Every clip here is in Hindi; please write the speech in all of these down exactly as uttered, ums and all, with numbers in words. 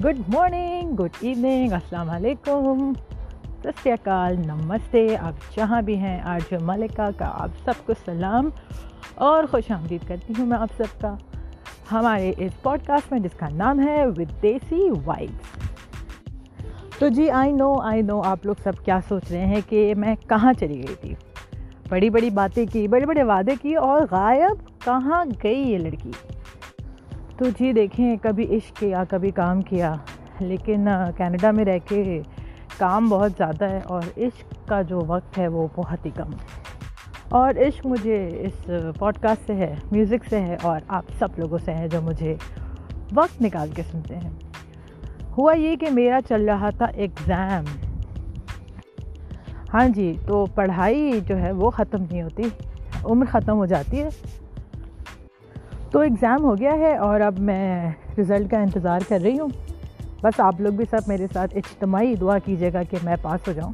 गुड मॉर्निंग, गुड इवनिंग, अस्सलाम वालेकुम, सत श्री अकाल, नमस्ते। आप जहाँ भी हैं, आरजे मलिका का आप सबको सलाम और खुश आमदीद करती हूँ मैं आप सबका हमारे इस पॉडकास्ट में, जिसका नाम है विदेसी वाइब्स। तो जी आई नो आई नो आप लोग सब क्या सोच रहे हैं कि मैं कहाँ चली गई थी। बड़ी बड़ी बातें की, बड़े बड़े वादे की और गायब कहाँ गई ये लड़की। तो जी देखें, कभी इश्क किया, कभी काम किया, लेकिन कनाडा में रह के काम बहुत ज़्यादा है और इश्क का जो वक्त है वो बहुत ही कम। और इश्क मुझे इस पॉडकास्ट से है, म्यूज़िक से है और आप सब लोगों से है जो मुझे वक्त निकाल के सुनते हैं। हुआ ये कि मेरा चल रहा था एग्ज़ाम। हाँ जी, तो पढ़ाई जो है वो ख़त्म नहीं होती, उम्र ख़त्म हो जाती है। तो एग्ज़ाम हो गया है और अब मैं रिज़ल्ट का इंतज़ार कर रही हूँ। बस आप लोग भी सब मेरे साथ इज्तिमाई दुआ कीजिएगा कि मैं पास हो जाऊँ।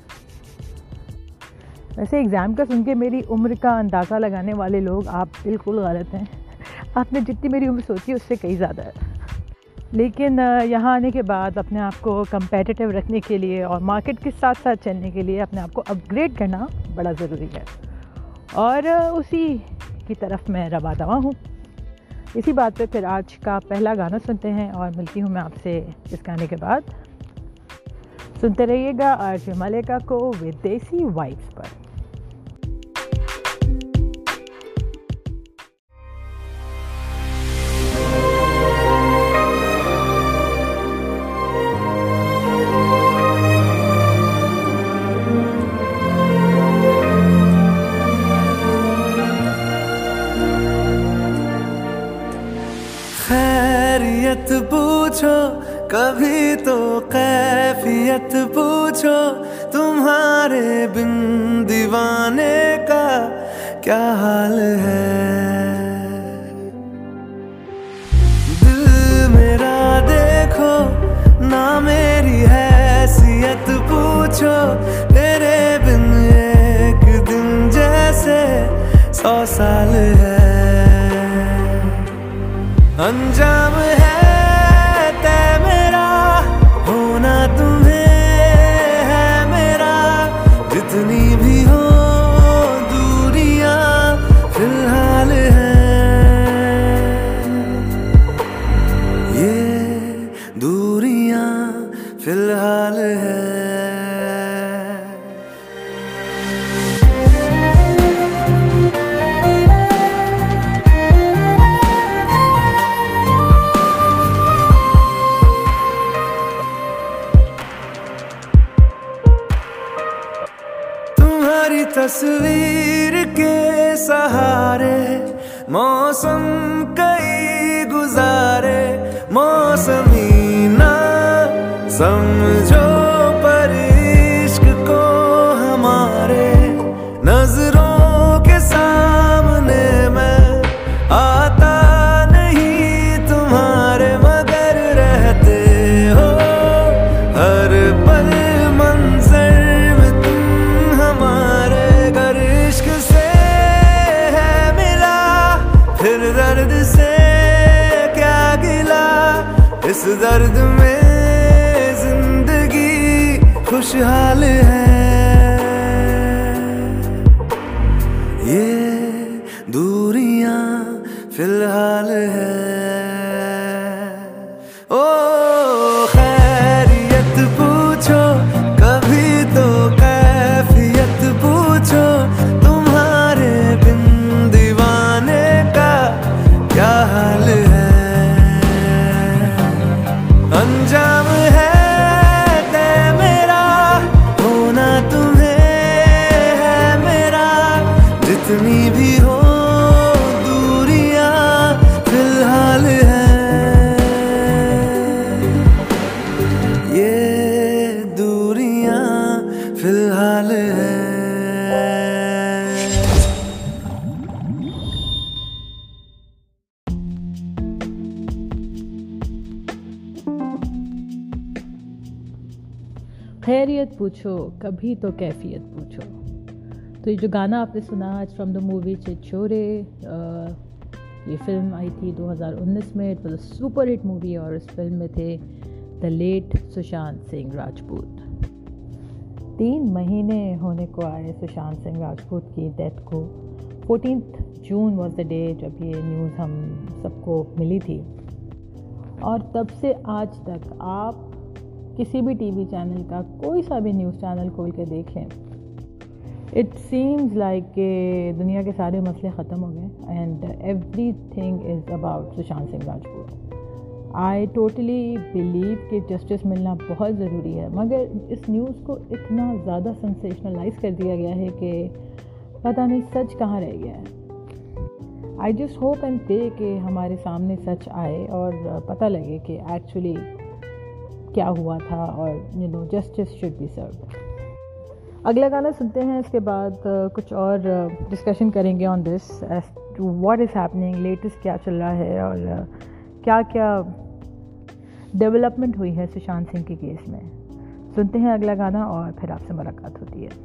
वैसे एग्ज़ाम का सुन के मेरी उम्र का अंदाज़ा लगाने वाले लोग आप बिल्कुल गलत हैं। आपने जितनी मेरी उम्र सोची उससे कई ज़्यादा है। लेकिन यहाँ आने के बाद अपने आप को कम्पेटिटिव रखने के लिए और मार्केट के साथ साथ चलने के लिए अपने आप को अपग्रेड करना बड़ा ज़रूरी है और उसी की तरफ मैं रवा दवा हूँ। इसी बात पे फिर आज का पहला गाना सुनते हैं और मिलती हूँ मैं आपसे इस गाने के बाद। सुनते रहिएगा आरजे मलिका को विदेसी वाइब्स पर। खैरियत पूछो कभी तो कैफियत पूछो, तुम्हारे बिन दीवाने का क्या हाल है। दिल मेरा देखो ना मेरी हैसियत पूछो, तेरे बिन एक दिन जैसे सौ साल है। अंजाम है तय मेरा, होना तुम्हें है मेरा, जितनी भी हो दूरियां फिलहाल हैं। ये दूरियां फिलहाल हैं। तस्वीर के सहारे मौसम कई गुजारे, मौसमी ना समझो पर इश्क को हमारे, नजरों के सामने मैं आता नहीं तुम्हारे, मगर रहते हो हर पल मंजर में तुम हमारे। इश्क से है मिला फिर दर्द से क्या गिला, इस दर्द में जिंदगी खुशहाल है। ये दूरियां फिलहाल है। ओ खैरियत पूछो कभी तो कैफियत पूछो, तुम्हारे बिन दीवाने का क्या हाल है। अंजाम है तय मेरा, होना तुम्हें है मेरा, जितनी भी हो दूरियां फिलहाल हैं। ये दूरियां फिलहाल हैं। खैरियत पूछो कभी तो कैफियत पूछो। तो ये जो गाना आपने सुना आज फ्रॉम द मूवी छिछोरे, ये फिल्म आई थी दो हज़ार उन्नीस में। It was a super hit movie और इस फिल्म में थे द लेट सुशांत सिंह राजपूत। तीन महीने होने को आए सुशांत सिंह राजपूत की डेथ को। Fourteenth June was the day जब ये न्यूज़ हम सबको मिली थी, और तब से आज तक आप किसी भी टीवी चैनल का कोई सा भी न्यूज़ चैनल खोल के देख लें, इट सीम्स लाइक कि दुनिया के सारे मसले ख़त्म हो गए and everything is about Sushant Singh Rajput. I totally believe कि जस्टिस मिलना बहुत ज़रूरी है, मगर इस न्यूज़ को इतना ज़्यादा सेंसेशनलाइज कर दिया गया है कि पता नहीं सच कहाँ रह गया है। I just hope and pray कि हमारे सामने सच आए और पता लगे कि एक्चुअली क्या हुआ था, और you know justice should be served. अगला गाना सुनते हैं, इसके बाद uh, कुछ और डिस्कशन uh, करेंगे on this as to what is happening, latest क्या चल रहा है और uh, क्या क्या डेवलपमेंट हुई है सुशांत सिंह के केस में। सुनते हैं अगला गाना और फिर आपसे मुलाकात होती है।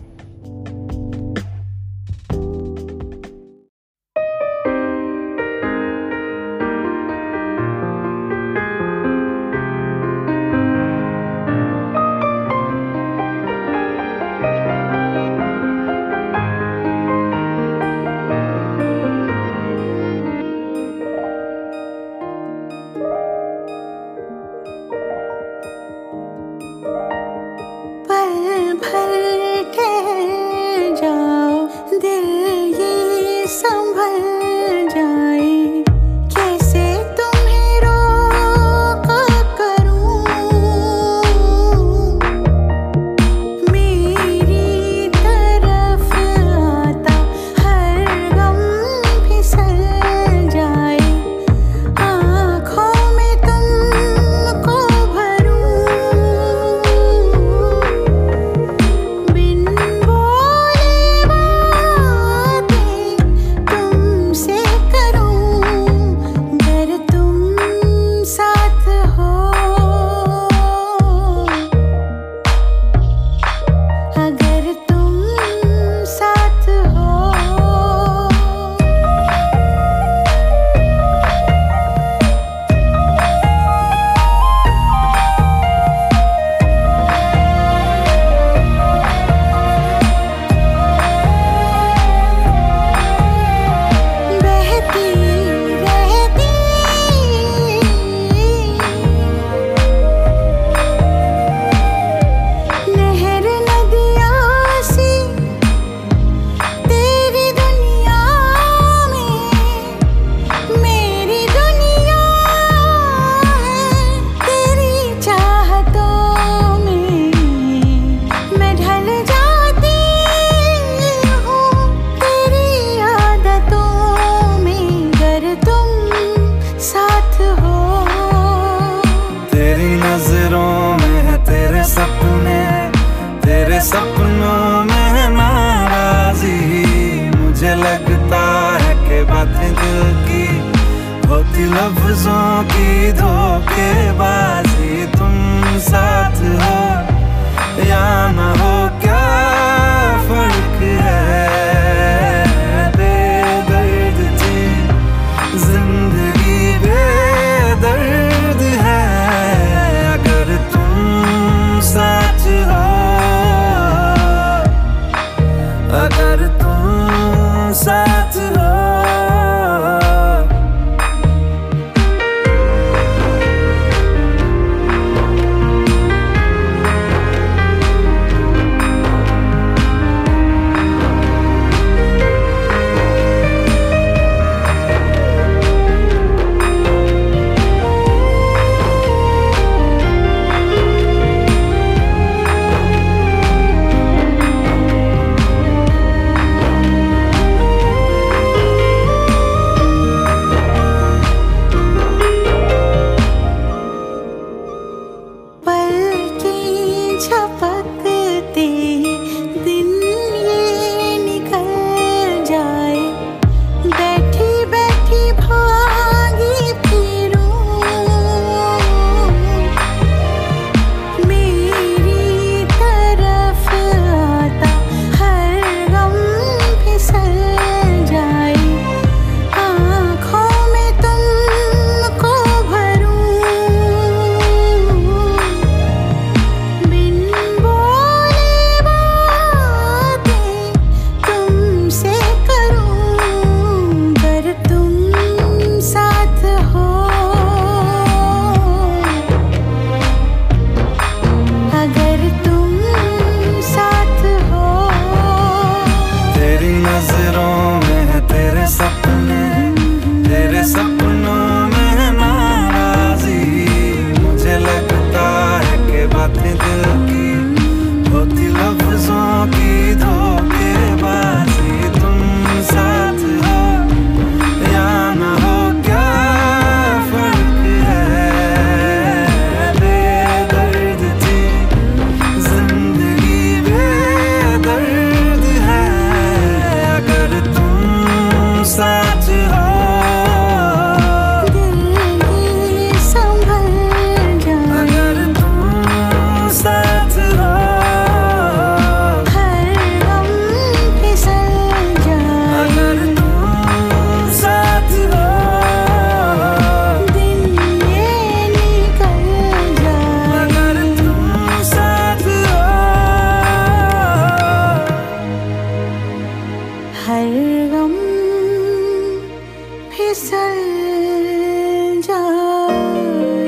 सपनों में नाराज़ी, मुझे लगता है कि बातें दिल की होती लफ्जों की धोखेबाजी। तुम साथ हो या न हो क्या फर्क है, बेदर्द थी जिंदगी बेदर्द है। अगर तुम साथ हो, अगर तुम साथ हो। हर गम फिसल जाए।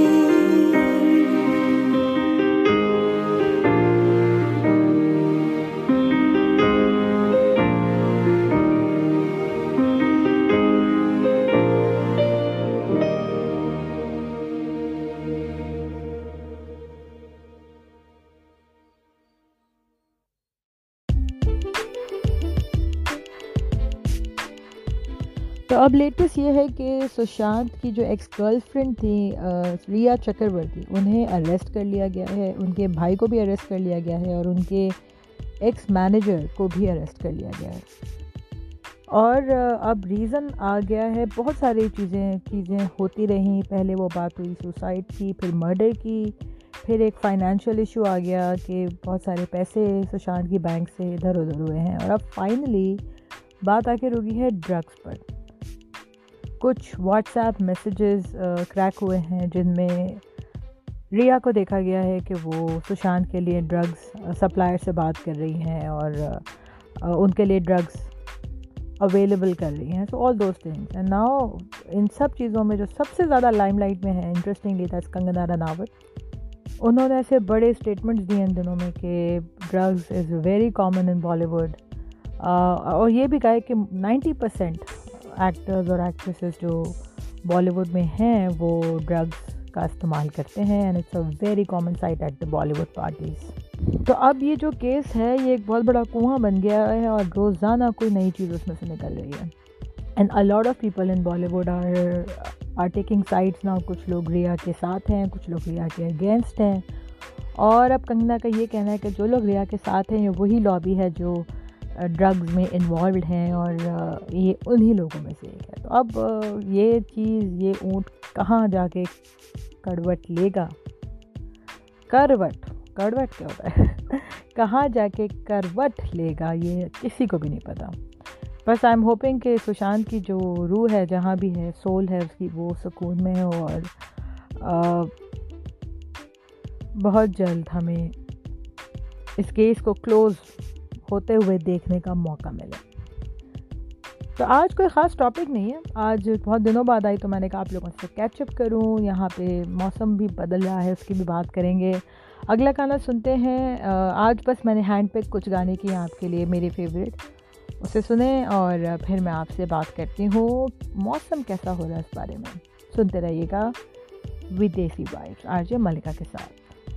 तो अब लेटेस्ट ये है कि सुशांत की जो एक्स गर्लफ्रेंड थी रिया चक्रवर्ती, उन्हें अरेस्ट कर लिया गया है। उनके भाई को भी अरेस्ट कर लिया गया है और उनके एक्स मैनेजर को भी अरेस्ट कर लिया गया है। और अब रीज़न आ गया है, बहुत सारी चीज़ें चीज़ें होती रहीं। पहले वो बात हुई सुसाइड की, फिर मर्डर की, फिर एक फाइनेंशियल इशू आ गया कि बहुत सारे पैसे सुशांत की बैंक से इधर उधर हुए हैं। और अब फाइनली बात आके रुकी है ड्रग्स पर। कुछ व्हाट्सएप मैसेजेस क्रैक हुए हैं जिनमें रिया को देखा गया है कि वो सुशांत के लिए ड्रग्स सप्लायर से बात कर रही हैं और uh, उनके लिए ड्रग्स अवेलेबल कर रही हैं। So all those things and now इन सब चीज़ों में जो सबसे ज़्यादा लाइमलाइट में है, इंटरेस्टिंगली, दैट्स कंगना रनावत। उन्होंने ऐसे बड़े स्टेटमेंट्स दिए इन दिनों में कि drugs is very common in Bollywood, और ये भी कहा है कि नाइन्टी परसेंट एक्टर्स और एक्ट्रेसेस जो बॉलीवुड में हैं वो ड्रग्स का इस्तेमाल करते हैं and it's a very common sight at the Bollywood parties. तो अब ये जो केस है ये एक बहुत बड़ा कुआं बन गया है और रोज़ाना कोई नई चीज़ उसमें से निकल रही है। And a lot of people in Bollywood are are taking sides now. कुछ लोग रिया के साथ हैं, कुछ लोग रिया के अगेंस्ट हैं। और अब कंगना का ये कहना है कि जो लोग रिया के साथ हैं वही लॉबी है जो ड्रग्स में इन्वॉल्व हैं और ये उन्हीं लोगों में से एक है। तो अब ये चीज़, ये ऊँट कहाँ जाके करवट लेगा, करवट करवट क्या होता है कहाँ जाके करवट लेगा ये किसी को भी नहीं पता। बस आई एम होपिंग कि सुशांत की जो रूह है, जहाँ भी है, सोल है उसकी, वो सुकून में हो और आ, बहुत जल्द हमें इस केस को क्लोज़ होते हुए देखने का मौका मिले। तो आज कोई ख़ास टॉपिक नहीं है, आज बहुत दिनों बाद आई तो मैंने कहा आप लोगों से कैचअप करूं। यहाँ पे मौसम भी बदल रहा है, उसकी भी बात करेंगे। अगला गाना सुनते हैं। आज बस मैंने हैंड पिक कुछ गाने किए आपके लिए, मेरे फेवरेट, उसे सुने और फिर मैं आपसे बात करती हूँ मौसम कैसा हो रहा है इस बारे में। सुनते रहिएगा विदेशी वाइब्स आरजे मलिका के साथ।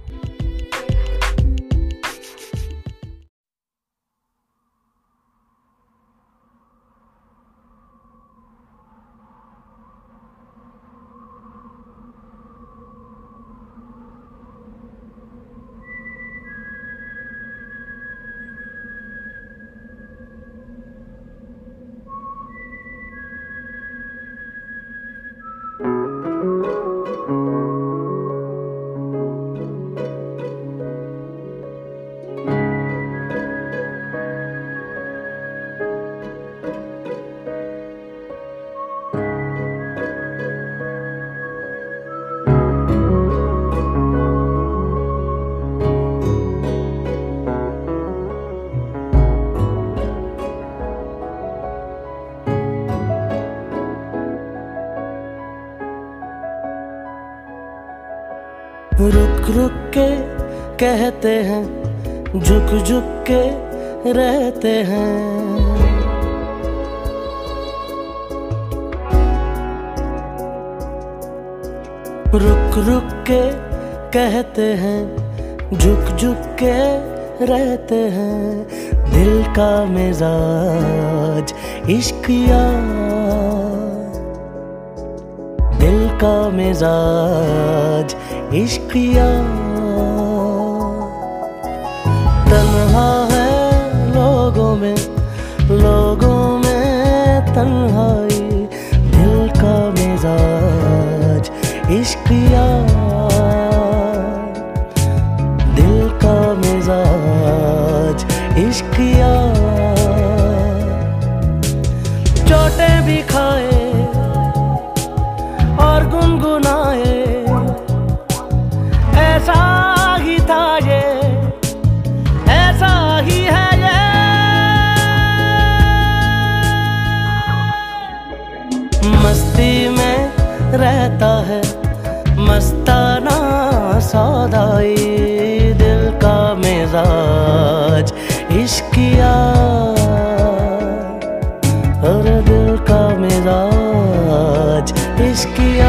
रुक रुक के कहते हैं, झुक झुक के रहते हैं। रुक रुक के कहते हैं, झुक झुक के रहते हैं। दिल का मिजाज इश्किया, दिल का मिजाज इश्किया। तन्हा है लोगों में, लोगों में तन्हाई। दिल का मिजाज इश्किया, दिल का मिजाज इश्किया। चोटें भी खाए और गुनगुनाए, ऐसा ही था ये, ऐसा ही है ये। याद आई दिल का मिजाज इश्किया, अरे दिल का मिजाज इश्किया।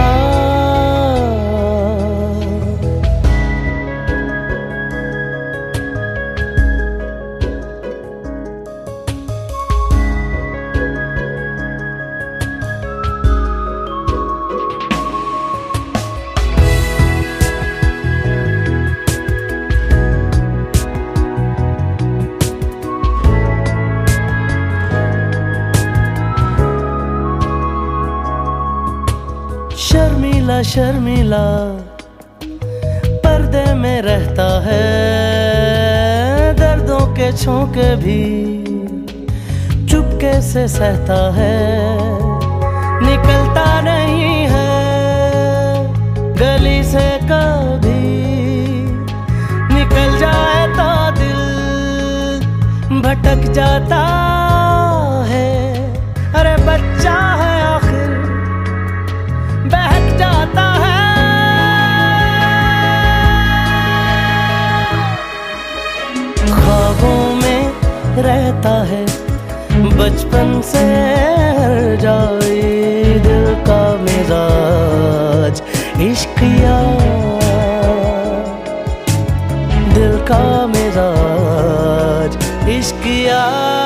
शर्मीला शर्मीला पर्दे में रहता है, दर्दों के झोंके भी चुपके से सहता है। निकलता नहीं है गली से कभी, निकल जाए तो दिल भटक जाता है। अरे बच्चा है आखिर बहक जाता है। ख्वाबों में रहता है बचपन से हर जाए दिल का मिजाज इश्किया, दिल का मिजाज इश्किया।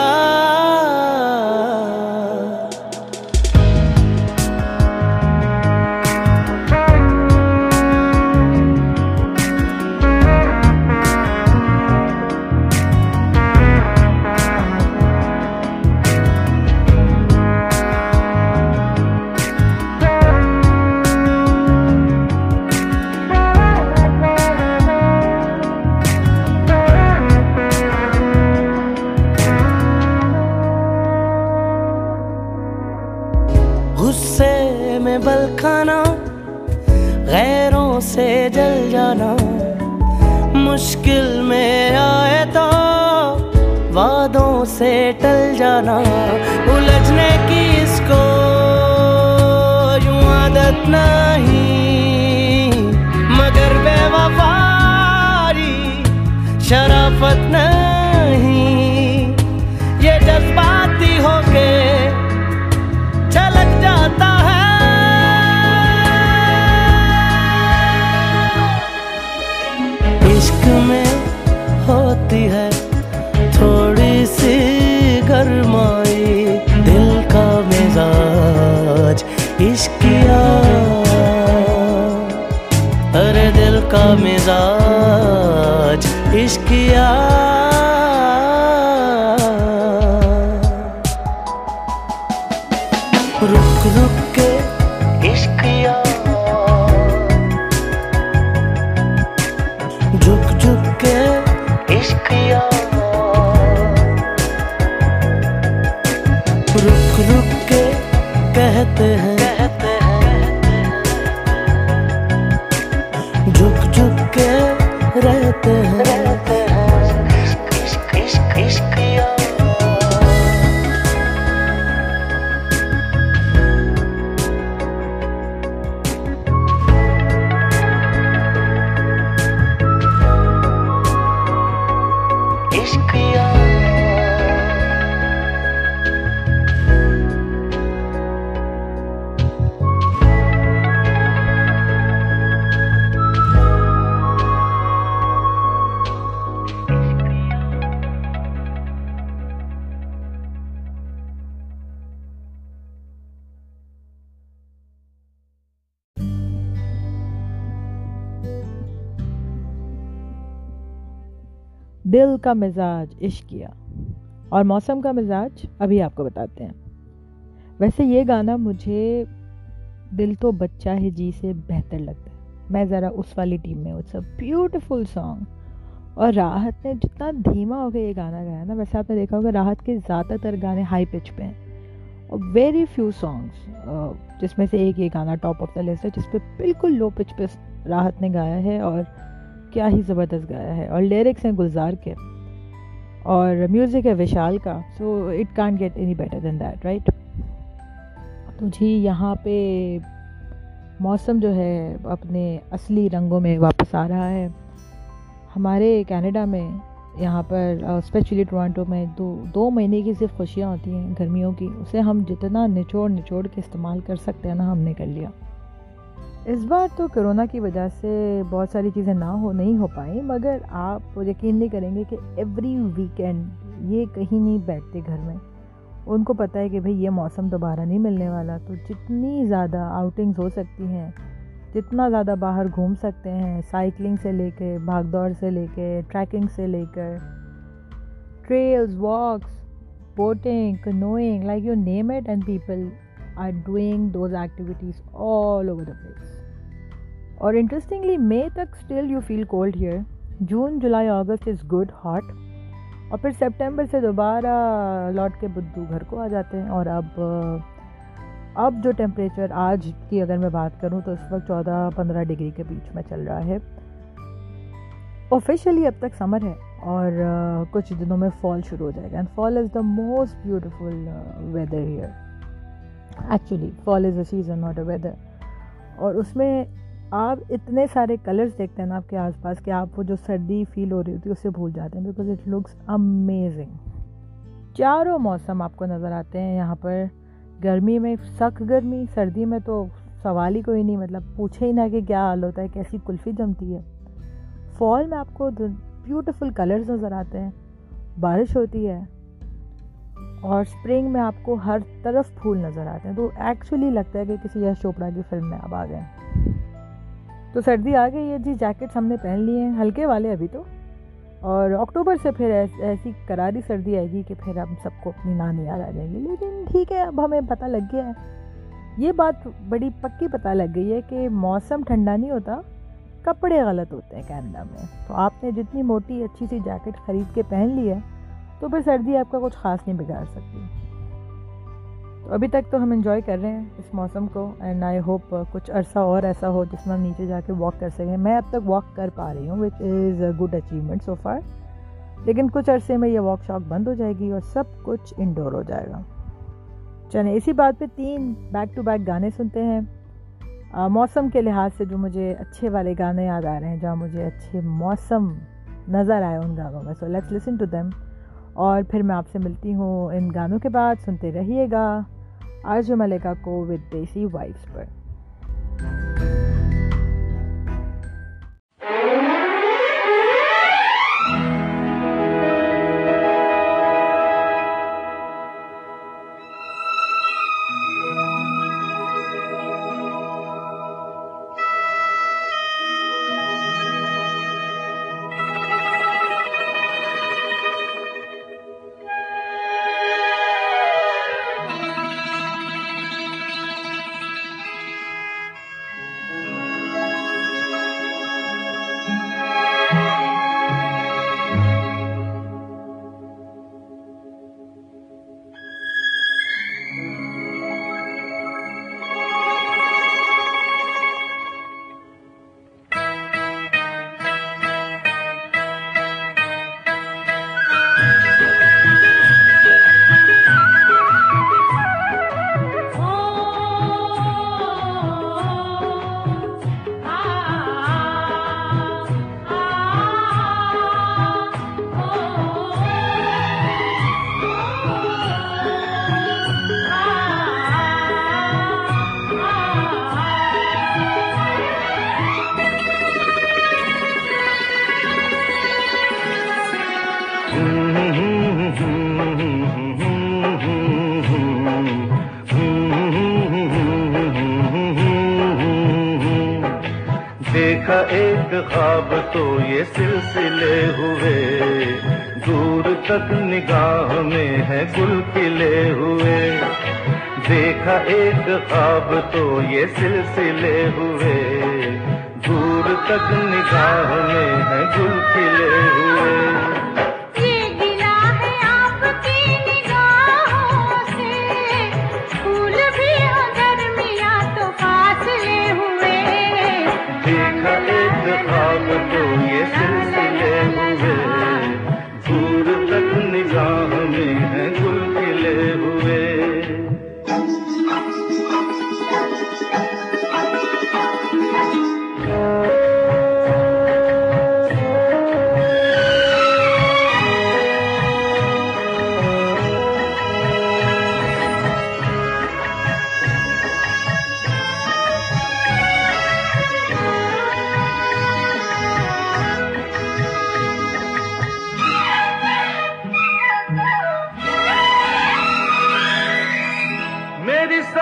गुस्से में बल खाना, गैरों से जल जाना, मुश्किल में आए तो वादों से टल जाना। उलझने की इसको यूं आदत नहीं, मगर बेवफाई शराफत नहीं। ये जज्बाती होके छलक जाता है। इश्क में होती है थोड़ी सी गरमाई, दिल का मिजाज इश्किया, अरे दिल का मिजाज इश्किया। रुक रुक के इश्किया, झुक झुक के इश्किया, रुक रुक के कहते हैं, कहते हैं, झुक झुक के रहते हैं, रहते हैं इश्क इश्क इश्किया। दिल का मिजाज इश्किया और मौसम का मिजाज अभी आपको बताते हैं। वैसे ये गाना मुझे दिल तो बच्चा है जी से बेहतर लगता है। मैं ज़रा उस वाली टीम में हूँ। It's a beautiful song. और राहत ने जितना धीमा होकर ये गाना गाया ना, वैसे आपने देखा होगा राहत के ज़्यादातर गाने हाई पिच पे हैं और वेरी फ्यू सॉन्ग्स, जिसमें से एक ये गाना टॉप ऑफ द लिस्ट है जिस पे बिल्कुल लो पिच पे राहत ने गाया है और क्या ही ज़बरदस्त गाया है। और लिरिक्स हैं गुलजार के और म्यूज़िक है विशाल का। So it can't get any better than that, right. तो जी यहाँ पे मौसम जो है अपने असली रंगों में वापस आ रहा है हमारे कनाडा में यहाँ पर स्पेशली टोरंटो में दो दो महीने की सिर्फ खुशियाँ होती हैं गर्मियों की, उसे हम जितना निचोड़ निचोड़ के इस्तेमाल कर सकते हैं ना, हमने कर लिया। इस बार तो कोरोना की वजह से बहुत सारी चीज़ें ना हो नहीं हो पाई, मगर आप यकीन नहीं करेंगे कि एवरी वीकेंड ये कहीं नहीं बैठते घर में। उनको पता है कि भाई ये मौसम दोबारा नहीं मिलने वाला, तो जितनी ज़्यादा आउटिंग्स हो सकती हैं, जितना ज़्यादा बाहर घूम सकते हैं, साइकिलिंग से लेके, भाग दौड़ से लेके, ट्रैकिंग से लेकर, trails, walks, boating, canoeing, like you name it, and people are doing those activities all over the place. और इंटरेस्टिंगली मई तक still you feel cold here. June, July, August is good hot, और फिर सितंबर से दोबारा लौट के बुद्धू घर को आ जाते हैं। और अब अब जो टेम्परेचर आज की अगर मैं बात करूं तो इस वक्त चौदह पंद्रह डिग्री के बीच में चल रहा है। ऑफिशियली अब तक समर है, और uh, कुछ दिनों में फॉल शुरू हो जाएगा। And fall is the most beautiful weather here. Actually fall is a season, not a weather. और उसमें आप इतने सारे कलर्स देखते हैं ना आपके आसपास कि आप वो जो सर्दी फील हो रही होती है उससे भूल जाते हैं, बिकॉज इट लुक्स अमेजिंग। चारों मौसम आपको नज़र आते हैं यहाँ पर। गर्मी में सख्त गर्मी, सर्दी में तो सवाल ही कोई नहीं, मतलब पूछे ही ना कि क्या हाल होता है, कैसी कुल्फ़ी जमती है। फॉल में आपको ब्यूटीफुल कलर्स नज़र आते हैं, बारिश होती है, और स्प्रिंग में आपको हर तरफ फूल नज़र आते हैं। तो एक्चुअली लगता है कि किसी यश चोपड़ा की फिल्म में आप आ गए। तो सर्दी आ गई है जी, जैकेट्स हमने पहन लिए हैं, हल्के वाले अभी तो, और अक्टूबर से फिर ऐसी करारी सर्दी आएगी कि फिर हम सबको अपनी नानी याद आ जाएगी। लेकिन ठीक है, अब हमें पता लग गया है, ये बात बड़ी पक्की पता लग गई है कि मौसम ठंडा नहीं होता, कपड़े गलत होते हैं कनाडा में। तो आपने जितनी मोटी अच्छी सी जैकेट ख़रीद के पहन ली है तो फिर सर्दी आपका कुछ ख़ास नहीं बिगाड़ सकती। तो अभी तक तो हम एंजॉय कर रहे हैं इस मौसम को, एंड आई होप कुछ अरसा और ऐसा हो जिसमें हम नीचे जाके वॉक कर सकें। मैं अब तक वॉक कर पा रही हूँ, which is a good achievement so far, लेकिन कुछ अरसे में ये वॉक शॉक बंद हो जाएगी और सब कुछ इंडोर हो जाएगा। चलें, इसी बात पे तीन बैक टू बैक गाने सुनते हैं। आ, मौसम के लिहाज से जो मुझे अच्छे वाले गाने याद आ रहे हैं, जहाँ मुझे अच्छे मौसम नज़र आए उन गानों में, so let's listen to them. और फिर मैं आपसे मिलती हूँ इन गानों के बाद। सुनते रहिएगा आरजे मलिका को विद देसी वाइब्स पर। देखा एक ख्वाब तो ये सिलसिले हुए, दूर तक निगाह में है गुल खिले हुए। देखा एक ख्वाब तो ये सिलसिले हुए, दूर तक निगाह में है गुल खिले हुए।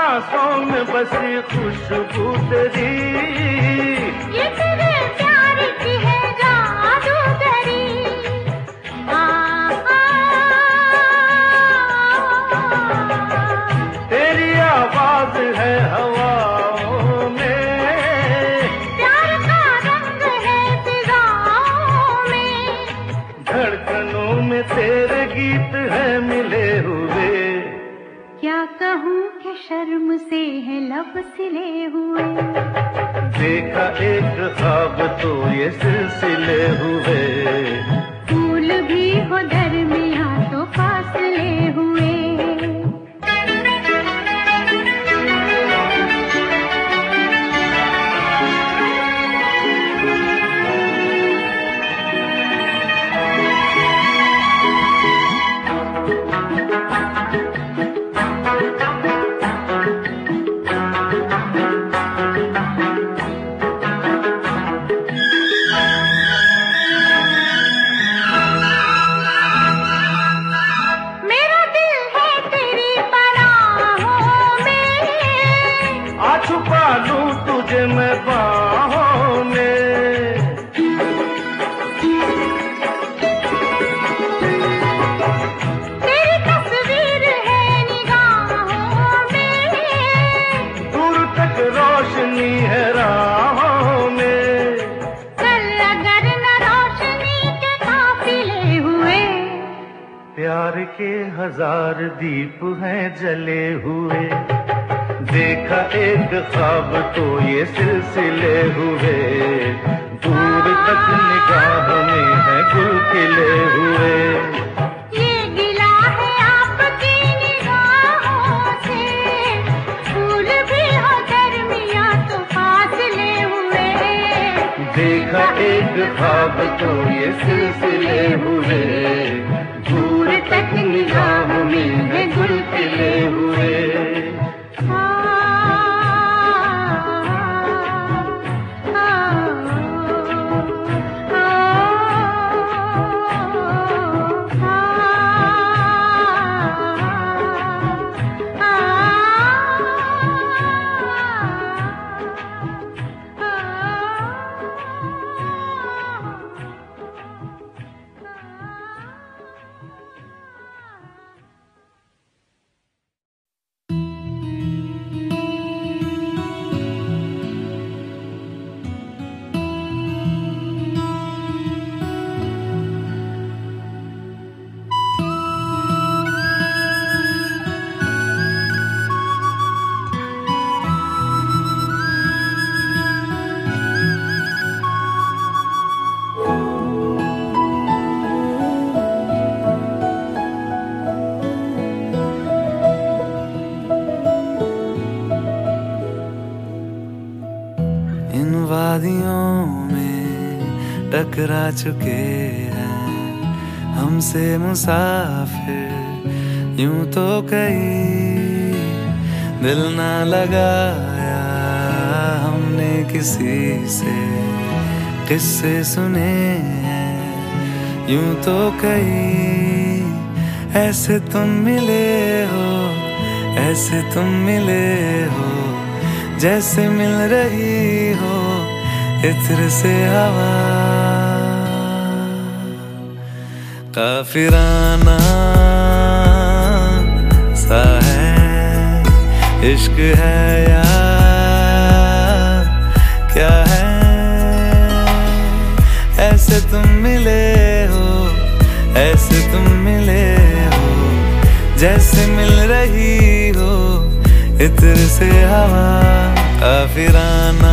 सांसों में बसी खुशबू तेरी, ये तेरे प्यार की है जादूगरी। आ, आ, तेरी आवाज है हवाओं में, प्यार का रंग है फिजाओं में, धड़कनों में तेरे गीत है मिले हुए। क्या कहूँ कि शर्म से है लब सिले हुए। देखा एक ख्वाब तो ये सिलसिले हुए, फूल भी हो दरमियाँ तो फासले हुए। मेरा दिल है तेरी पनाहों में, आ छुपा लूं तुझे मैं बाहों में। तेरी तस्वीर है निगाहों में, दूर तक रोशनी है राहों में। कल अगर न रोशनी के काफिले हुए। प्यार के हजार दीप हैं जले हुए, देखा एक ख्वाब तो ये सिलसिले हुए। दूर तक निगाह में है गुल खिले हुए, ये गिला है आपकी निगाहों से, फूल भी हो दरमियाँ तो फासले हुए। देखा एक ख्वाब तो ये सिलसिले हुए। दूर तक निगाह में है गुल खिले हुए। आ, आ, आ, इन वादियों में टकरा चुके हैं हमसे मुसाफिर, यूं तो कहीं दिल ना लगाया हमने किसी से, किस्से सुने हैं यूं तो कहीं। ऐसे तुम मिले हो, ऐसे तुम मिले हो, जैसे मिल रही हो इत्र से हवा। काफिराना सा है इश्क है या क्या है। ऐसे तुम मिले हो, ऐसे तुम मिले हो, जैसे मिल रही हो इत्र से हवा। काफिराना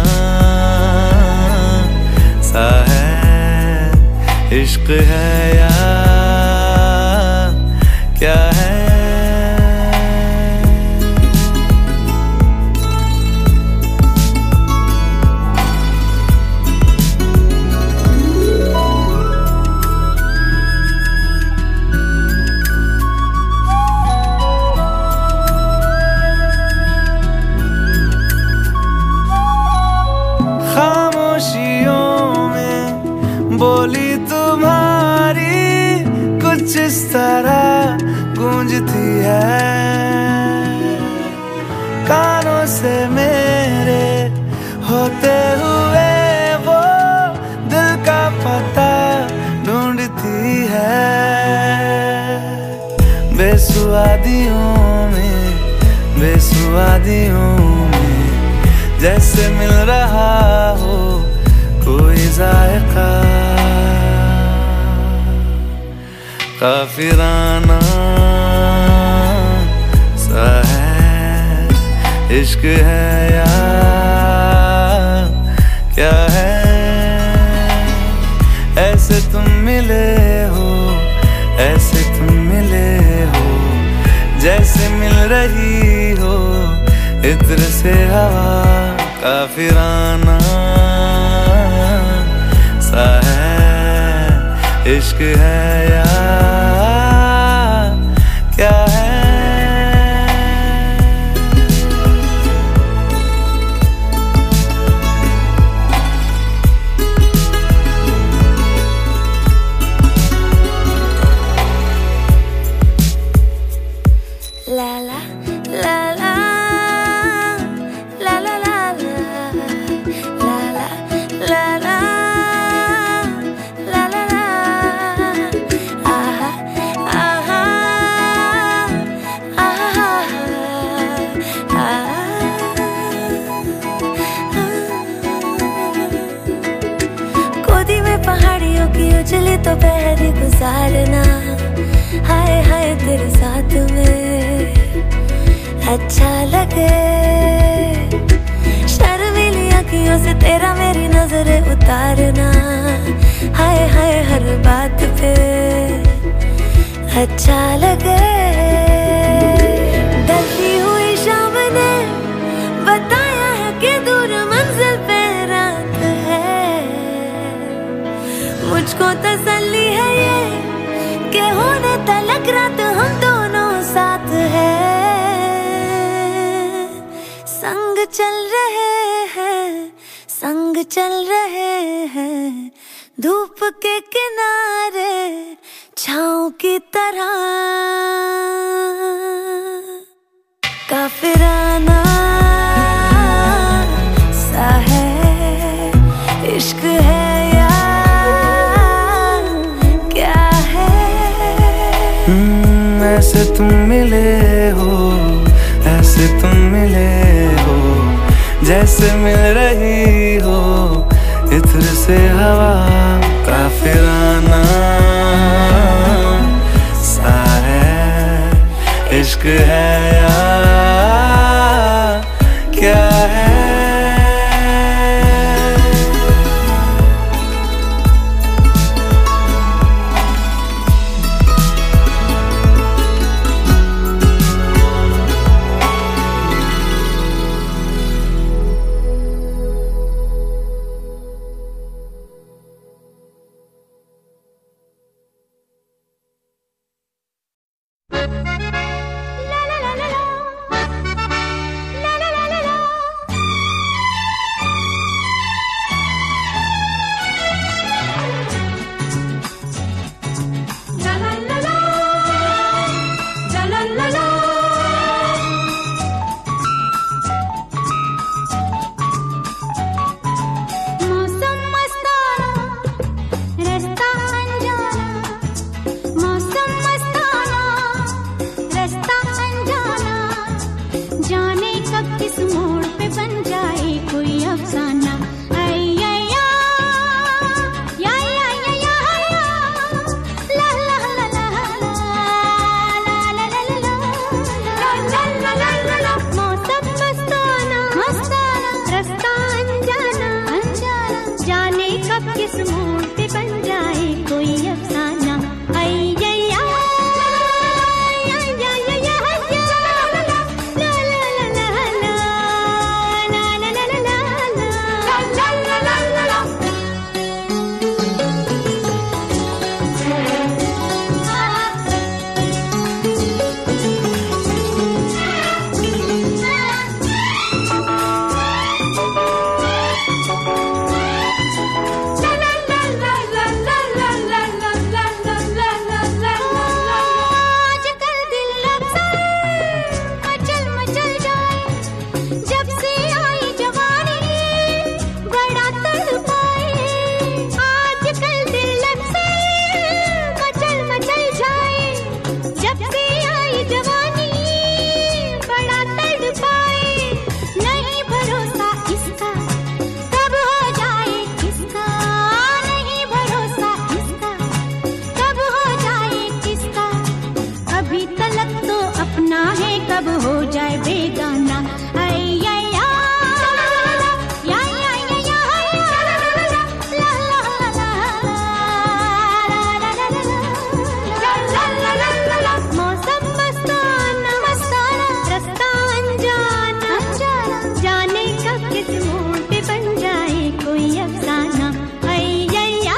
सा है इश्क है या क्या है। बोली तुम्हारी कुछ इस तरह बेसुआदियों में जैसे मिल रहा हो कोई जायका। काफिराना सा है इश्क है या क्या है, ऐसे तुम मिले हो, ऐसे तुम मिले हो जैसे मिल रही हो इत्र से हवा। काफिराना सा है इश्क है या क्या है। पहाड़ियों की उजली तो पहर गुजारना, हाय हाय तेरे साथ में अच्छा लगे। शर्मीली आँखियों से तेरा मेरी नजरें उतारना, हाय हाय हर बात पे अच्छा लगे। ढलती हुई शाम ने बताया है कि दूर मंजिल पे रात है। मुझको तसल्ली है ये कि होने तलक रात हम दोनों साथ हैं। संग चल रहे हैं, संग चल रहे हैं, धूप के किनारे छाँव की तरह। काफिराना सा है इश्क है या क्या है। हम्म, ऐसे तुम मिले हो, ऐसे तुम मिले हो जैसे मिल रही हो इत्र से हवा। काफिराना सा है इश्क है या क्या है। ला ला ला ला ला। सब हो जाए बेगाना। ऐ या या या या या या ला ला ला ला ला ला। मौसम मस्ताना मस्ताना, रास्ता अनजाना अनजाना, जाने कब किस मोड़ पे बन जाए कोई अफसाना। ऐ या या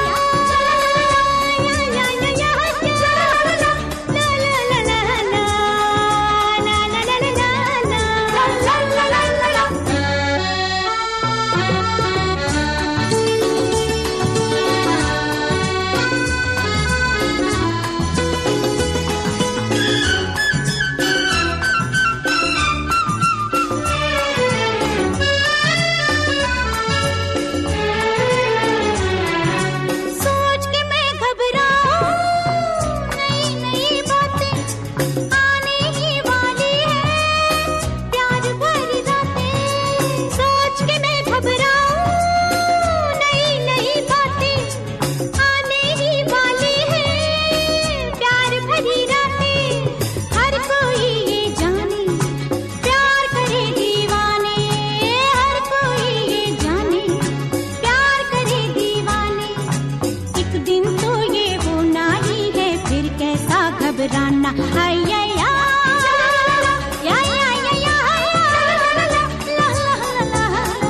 घबराना। हाय या या या या या या ला ला ला ला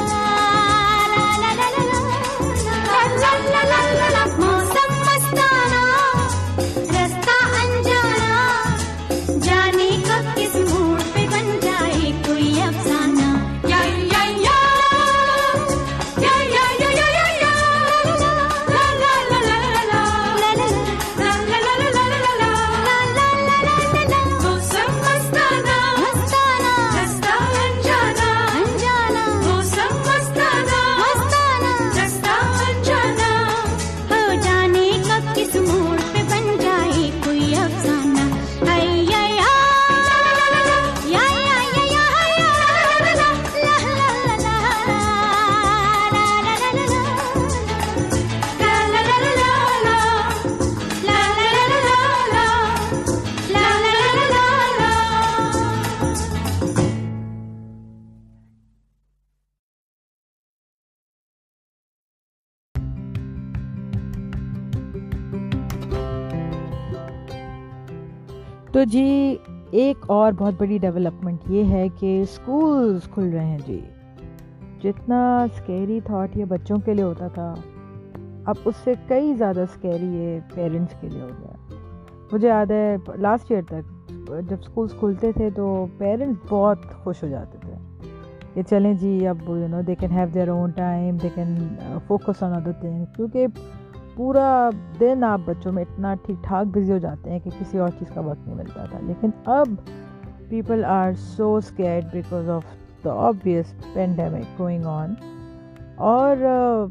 ला ला ला ला। मौसम मस्ताना, रास्ता अनजाना, जाने कब किस मोड़ पे बन जाए कोई अफसाना। या या या या या या या या या ला ला ला ला ला ला ला ला ला ला ला ला ला। मौसम मस्ताना मस्ताना, रास्ता अनजाना अनजाना, मौसम मस्ताना मस्ताना, रास्ता अनजाना, हो जाने कब किस मोड़ पे बन जाए कोई अफसाना। ऐ या या या या या या ला ला ला ला ला तो जी एक और बहुत बड़ी डेवलपमेंट ये है कि स्कूल्स खुल रहे हैं जी। जितना स्कैरी थॉट ये बच्चों के लिए होता था, अब उससे कई ज़्यादा स्कैरी ये पेरेंट्स के लिए हो गया। मुझे याद है लास्ट ईयर तक जब स्कूल्स खुलते थे तो पेरेंट्स बहुत खुश हो जाते थे कि चलें जी अब you know they can have their own time, they can focus on other things, क्योंकि पूरा दिन आप बच्चों में इतना ठीक ठाक बिजी हो जाते हैं कि किसी और चीज़ का वक्त नहीं मिलता था। लेकिन अब people are so scared because of the obvious pandemic going on. और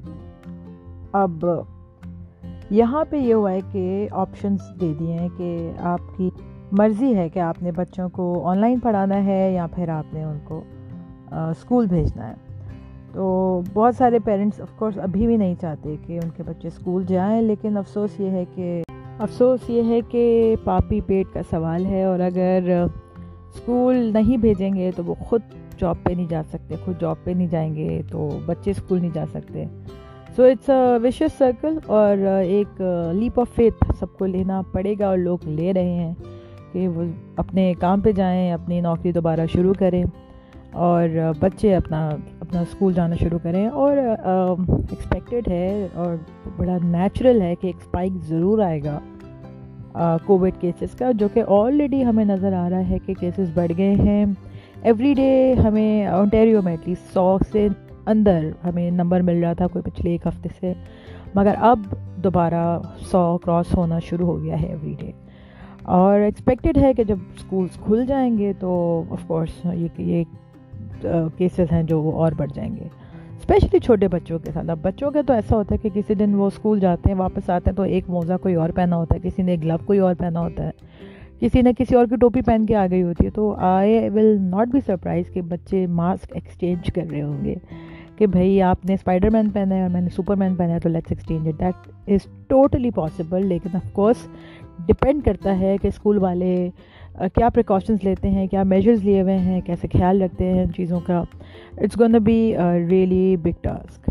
अब यहाँ पे ये हुआ है कि ऑप्शंस दे दिए हैं कि आपकी मर्ज़ी है कि आपने बच्चों को ऑनलाइन पढ़ाना है या फिर आपने उनको स्कूल भेजना है। तो बहुत सारे पेरेंट्स ऑफ कोर्स अभी भी नहीं चाहते कि उनके बच्चे स्कूल जाएं, लेकिन अफसोस ये है कि अफसोस ये है कि पापी पेट का सवाल है, और अगर स्कूल नहीं भेजेंगे तो वो ख़ुद जॉब पे नहीं जा सकते, खुद जॉब पे नहीं जाएंगे तो बच्चे स्कूल नहीं जा सकते। So it's a vicious circle, और एक लीप ऑफ फेथ सबको लेना पड़ेगा, और लोग ले रहे हैं कि वो अपने काम पे जाएं, अपनी नौकरी दोबारा शुरू करें और बच्चे अपना अपना स्कूल जाना शुरू करें। और एक्सपेक्टेड uh, है और बड़ा नेचुरल है कि एक स्पाइक ज़रूर आएगा कोविड uh, केसेस का, जो कि ऑलरेडी हमें नज़र आ रहा है कि केसेस बढ़ गए हैं। एवरी डे हमें ओंटारियो में एटलीस्ट सौ से अंदर हमें नंबर मिल रहा था कोई पिछले एक हफ्ते से, मगर अब दोबारा सौ क्रॉस होना शुरू हो गया है एवरी डे। और एक्सपेक्टेड है कि जब स्कूल्स खुल जाएंगे तो ऑफ कोर्स ये ये केसेस हैं जो वो और बढ़ जाएंगे, स्पेशली छोटे बच्चों के साथ। अब बच्चों के तो ऐसा होता है कि किसी दिन वो स्कूल जाते हैं, वापस आते हैं तो एक मोज़ा कोई और पहना होता है, किसी ने ग्लव कोई और पहना होता है, किसी ने किसी और की टोपी पहन के आ गई होती है। तो I will not be surprise कि बच्चे मास्क एक्सचेंज कर रहे होंगे कि भाई आपने स्पाइडरमैन पहना है और मैंने सुपरमैन पहना है तो let's exchange it. That is totally possible, लेकिन ऑफ कोर्स डिपेंड करता है कि स्कूल वाले क्या प्रिकॉशंस लेते हैं, क्या मेजर्स लिए हुए हैं, कैसे ख्याल रखते हैं इन चीज़ों का, it's gonna be really big task.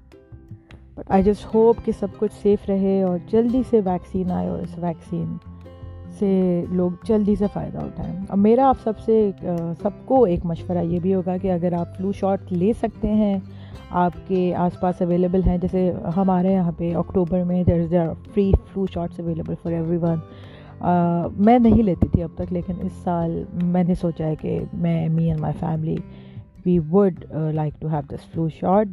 But I just hope कि सब कुछ सेफ़ रहे और जल्दी से वैक्सीन आए और इस वैक्सीन से लोग जल्दी से फ़ायदा उठाएं। अब मेरा आप सबसे सबको एक मशवरा ये भी होगा कि अगर आप फ्लू शॉट ले सकते हैं, आपके आसपास अवेलेबल हैं, जैसे हमारे यहाँ पे अक्टूबर में there is free flu shots available for everyone. मैं नहीं लेती थी अब तक, लेकिन इस साल मैंने सोचा है कि मैं me and my family we would like to have this flu shot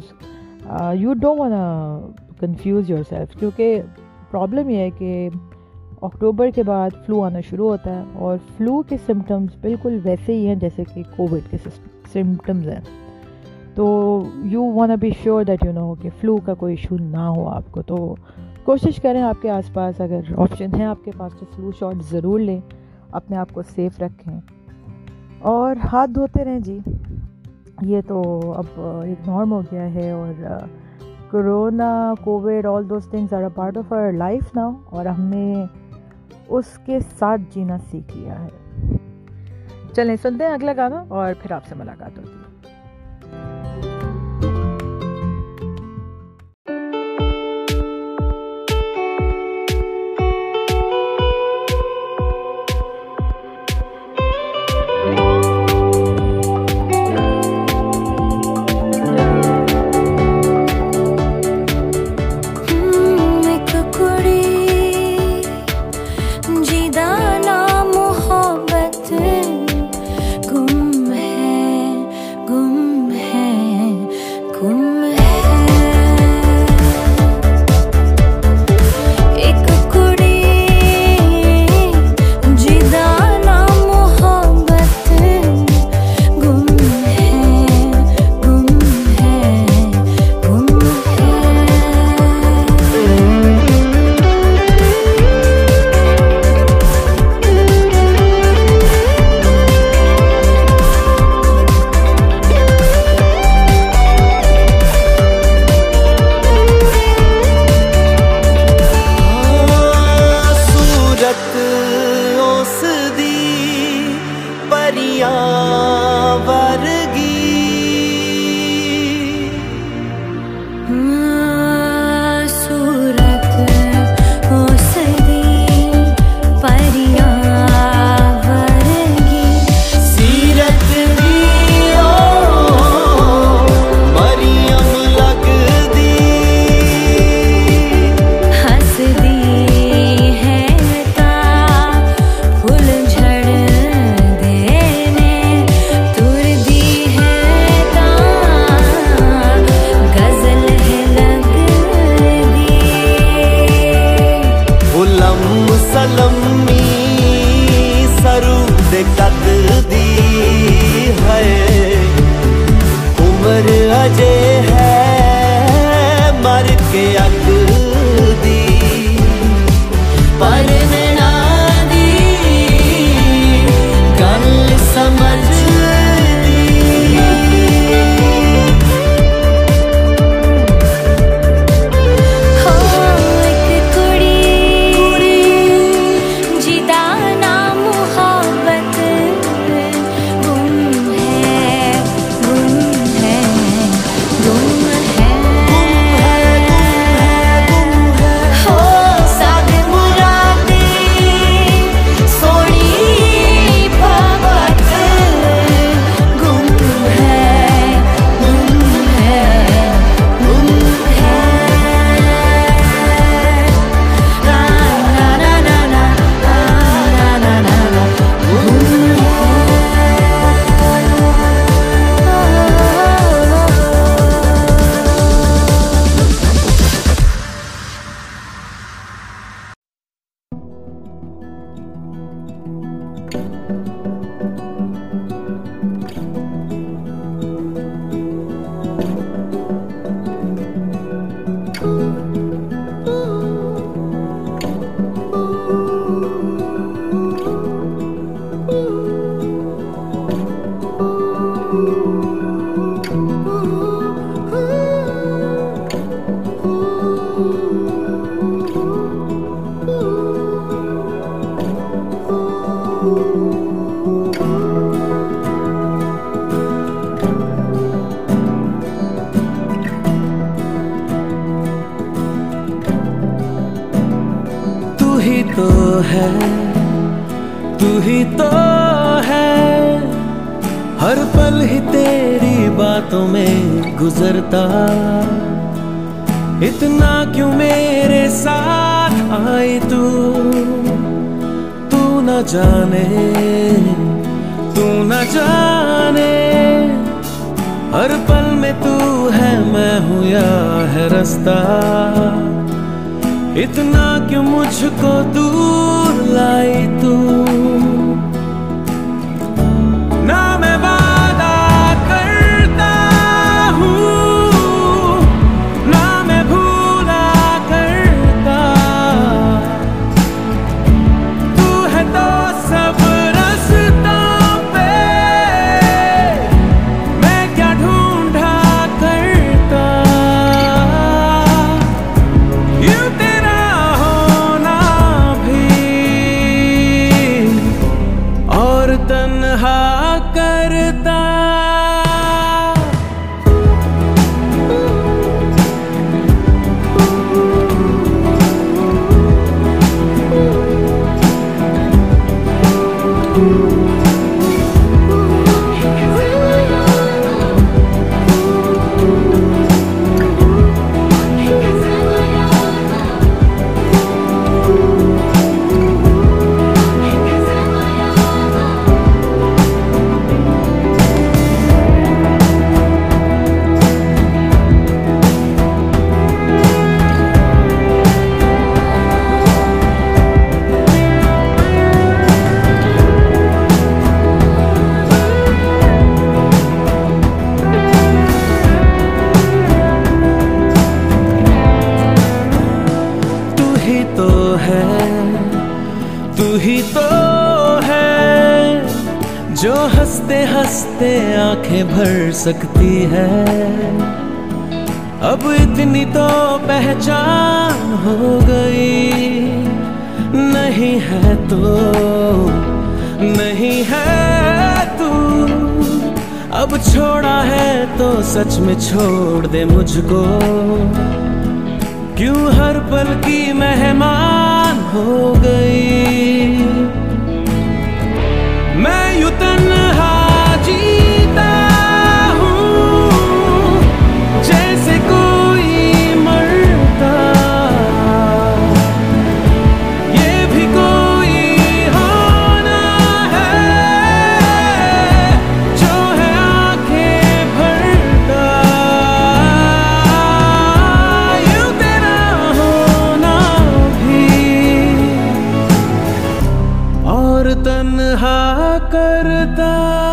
because you don't want to confuse yourself, क्योंकि प्रॉब्लम ये है कि अक्टूबर के बाद फ्लू आना शुरू होता है और फ्लू के सिम्टम्स बिल्कुल वैसे ही हैं जैसे कि कोविड के सिम्टम्स हैं। तो you want be sure that you know कि फ़्लू का कोई इशू ना हो आपको। तो कोशिश करें आपके आसपास अगर ऑप्शन है आपके पास तो फ्लू शॉट ज़रूर लें, अपने आप को सेफ़ रखें और हाथ धोते रहें जी। ये तो अब एक नॉर्म हो गया है और corona, COVID, all those things are a part of our life now और हमने उसके साथ जीना सीख लिया है। चलें सुनते हैं अगला गाना और फिर आपसे मुलाकात होती है। Ooh. है, तू ही तो है। हर पल ही तेरी बातों में गुजरता, इतना क्यों मेरे साथ आई तू, तू न जाने, तू न जाने। हर पल में तू है, मैं हूँ या है रास्ता, इतना क्यों मुझको दूर लाई तू। ना मैं वादा करता हूँ, ना मैं भूला करता, तू है तो सब रास्तों पे, मैं क्या ढूंढा करता। यूं तेरा होना भी और तन्हा करता। तू ही तो है जो हंसते हंसते आंखें भर सकती है। अब इतनी तो पहचान हो गई, नहीं है तो नहीं है तू। अब छोड़ा है तो सच में छोड़ दे मुझको, क्यों हर पल की मेहमान हो गई। मैं यूं तन्हा जीता हूँ जैसे कोई मरता, ये भी कोई होना है जो है आंखें भरता। यूं तेरा होना भी और तन्हा करता।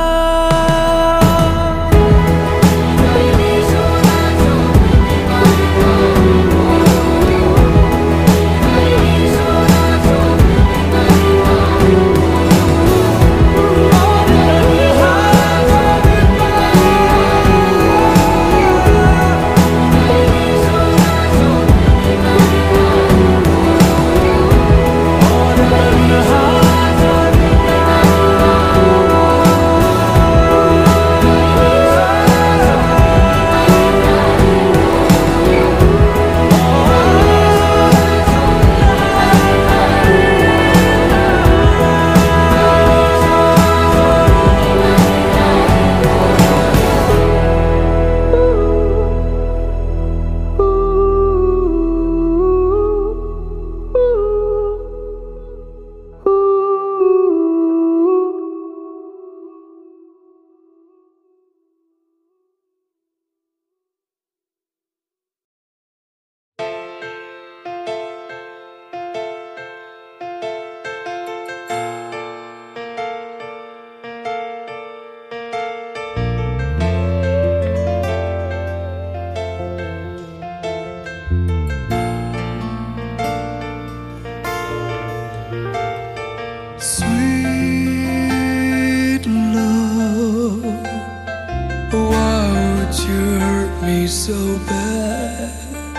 Sweet love, why would you hurt me so bad?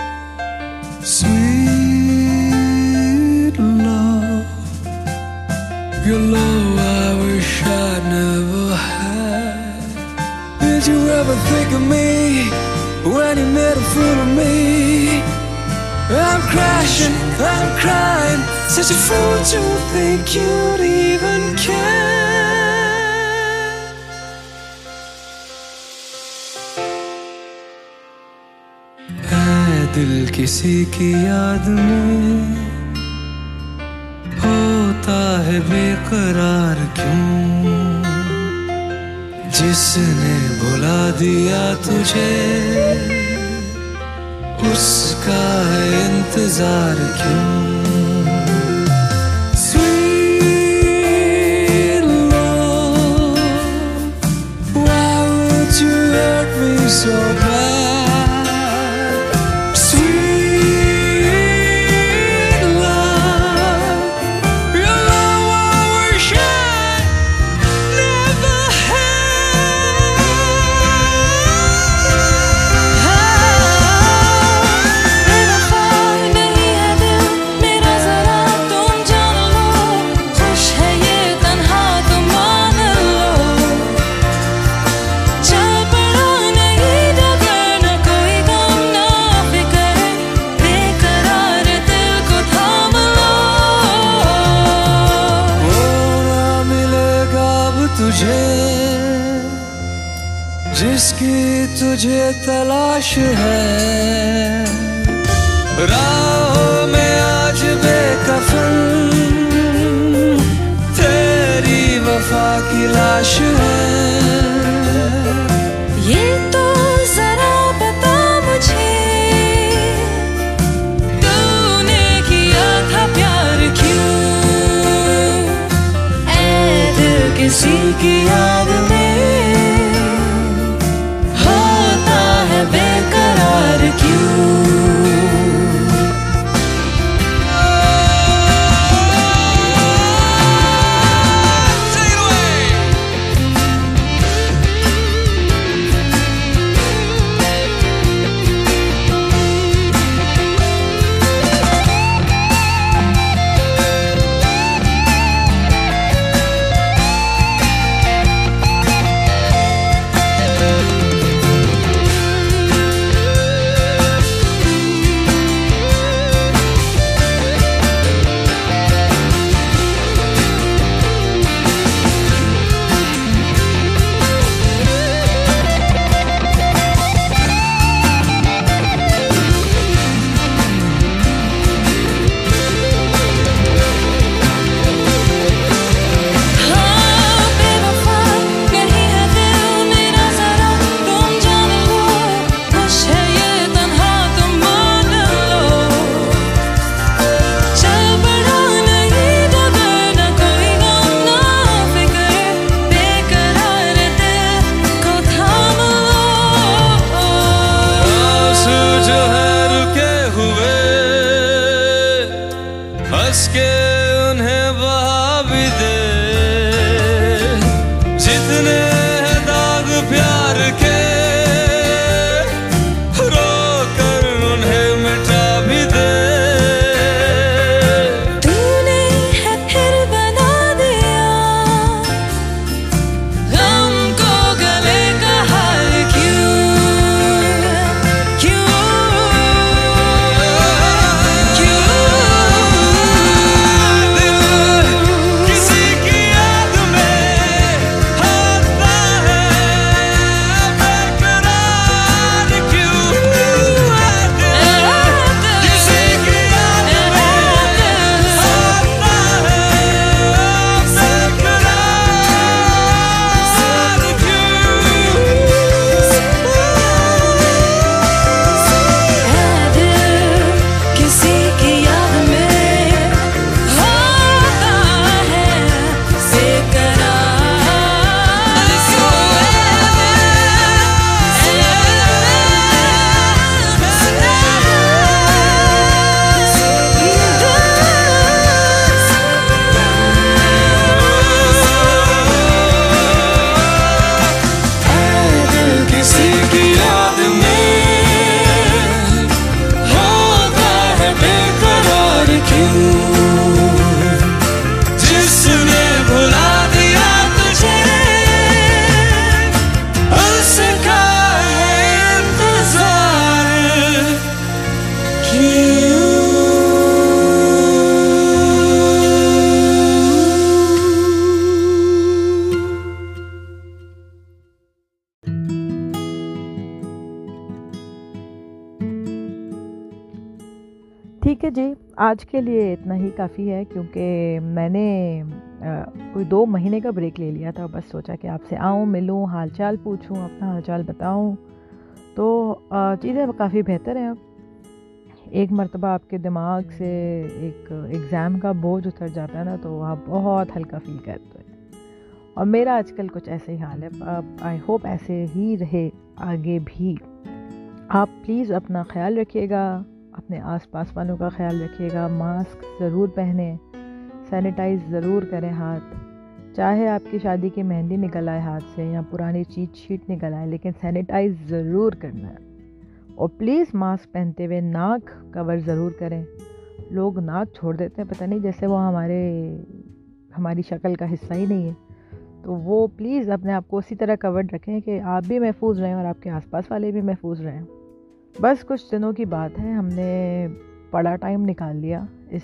Sweet love, your love I wish I'd never had. Did you ever think of me when you made a fool of me? I'm crashing, I'm crying, such a fool to think you'd even care. है दिल किसी की याद में होता है बेकरार क्यों, जिसने भुला दिया तुझे उसका है इंतजार क्यों। Sweet love, why would you hurt me so bad? Sweet love, your love I wish I never had. बेवफा नहीं है दिल मेरा, जरा तुम जान लो, खुश है ये तन्हा तुम मान लो। चल पड़ो नहीं डगर, न कोई गम ना फिक्र, बेकरार दिल को थाम लो। वो ना मिलेगा अब तुझे जिसकी तुझे तलाश है, राहों में आज बेकफन तेरी वफा की लाश है। ये तो जरा बता मुझे, तूने किया था प्यार क्यों? ऐ दिल किसी की याद में होता है बेकरार क्यों? Take it away. ठीक है जी, आज के लिए इतना ही काफ़ी है, क्योंकि मैंने आ, कोई दो महीने का ब्रेक ले लिया था। बस सोचा कि आपसे आऊँ, मिलूँ, हालचाल पूछूँ, अपना हालचाल बताऊँ। तो चीज़ें काफ़ी बेहतर हैं अब। एक मर्तबा आपके दिमाग से एक एग्ज़ाम का बोझ उतर जाता है ना, तो आप बहुत हल्का फील करते हैं। और मेरा आजकल कुछ ऐसे ही हाल है। अब आई होप ऐसे ही रहे आगे भी। आप प्लीज़ अपना ख्याल रखिएगा, अपने आसपास वालों का ख्याल रखिएगा, मास्क ज़रूर पहने, सैनिटाइज़ ज़रूर करें हाथ। चाहे आपकी शादी की मेहंदी निकल आए हाथ से या पुरानी चीट शीट निकल आए, लेकिन सैनिटाइज़ ज़रूर करना है। और प्लीज़ मास्क पहनते हुए नाक कवर ज़रूर करें। लोग नाक छोड़ देते हैं, पता नहीं जैसे वो हमारे हमारी शक्ल का हिस्सा ही नहीं है। तो वो प्लीज़ अपने आप को उसी तरह कवर्ड रखें कि आप भी महफूज रहें और आपके आसपास वाले भी महफूज रहें। बस कुछ दिनों की बात है, हमने बड़ा टाइम निकाल लिया इस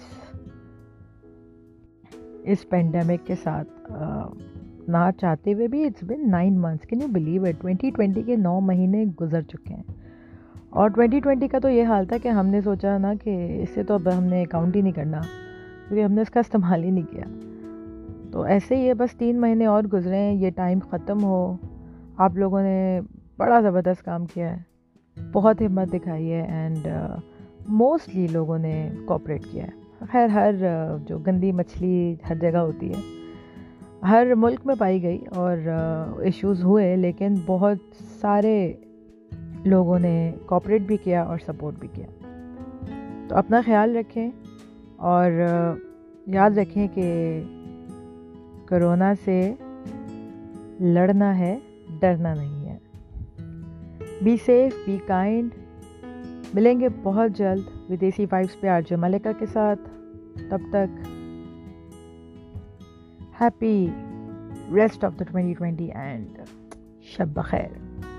इस पेंडेमिक के साथ, आ, ना चाहते हुए भी। It's been nine months, can you believe it? Twenty twenty के नौ महीने गुजर चुके हैं। और ट्वेंटी ट्वेंटी का तो ये हाल था कि हमने सोचा ना कि इससे तो अब हमने काउंट ही नहीं करना, क्योंकि हमने इसका इस्तेमाल ही नहीं किया। तो ऐसे ही है, बस तीन महीने और गुजरे हैं, ये टाइम ख़त्म हो। आप लोगों ने बड़ा ज़बरदस्त काम किया है, बहुत हिम्मत दिखाई है, एंड मोस्टली लोगों ने कोऑपरेट किया है। खैर, हर uh, जो गंदी मछली हर जगह होती है, हर मुल्क में पाई गई और इश्यूज़ uh, हुए, लेकिन बहुत सारे लोगों ने कोऑपरेट भी किया और सपोर्ट भी किया। तो अपना ख्याल रखें और uh, याद रखें कि कोरोना से लड़ना है, डरना नहीं है। Be safe, be kind. मिलेंगे बहुत जल्द विदेशी वाइब्स पे आरजे मलिका के साथ। तब तक happy rest of the twenty twenty and शब बखैर।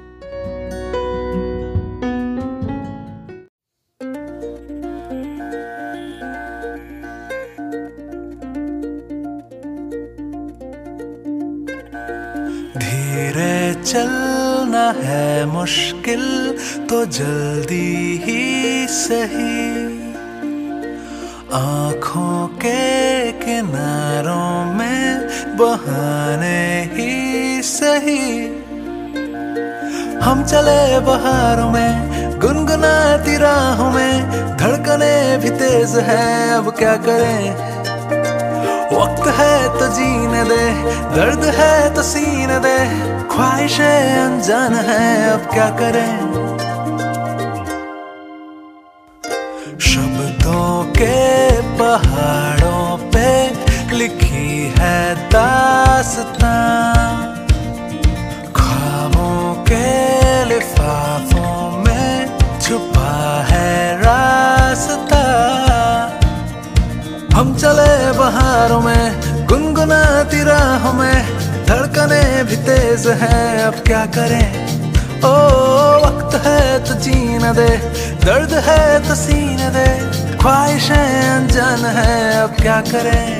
धीरे चलना है मुश्किल तो जल्दी ही सही, आँखों के किनारों में बहाने ही सही। हम चले बहारों में, गुनगुनाती राहों में, धड़कने भी तेज है, अब क्या करें। वक्त है तो जीने दे, दर्द है तो सीने दे, ख्वाहिशें अनजान है, अब क्या करें। शब्दों के पहाड़ों पे लिखी है दास्तां, ख्वाबों के लिफाफों में छुपा है रास्ता। हम चले बहारों में, गुनगुनाती राहों में, धड़कने भी तेज हैं, अब क्या करें। ओ वक्त है तो जीने दे, दर्द है तो सीने दे, ख्वाहिशें अनजान है, अब क्या करें।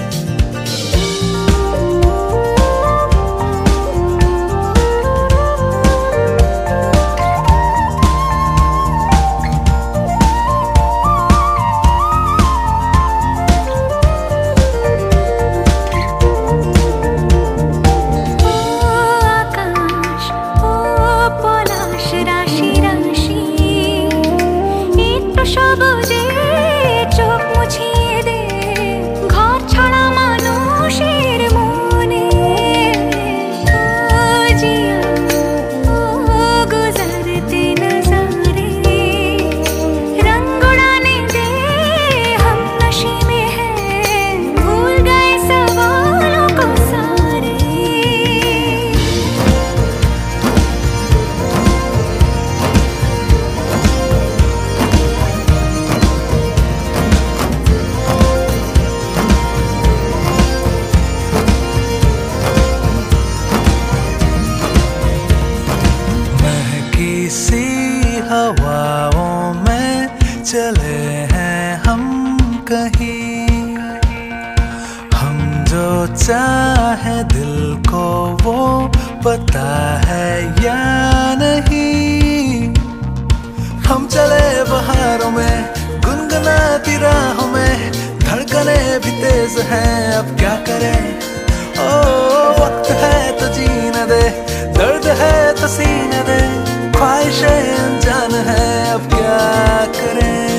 हवाओं में चले हैं हम कहीं, हम जो चाहे दिल को वो पता है या नहीं। हम चले बहारों में, गुनगुना तैनाती राहों में, धड़कने भी तेज हैं, अब क्या करें। ओ वक्त है तो जीने दे, दर्द है तो सीने दे, ख्वाहिशें अनजान है, अब क्या करें।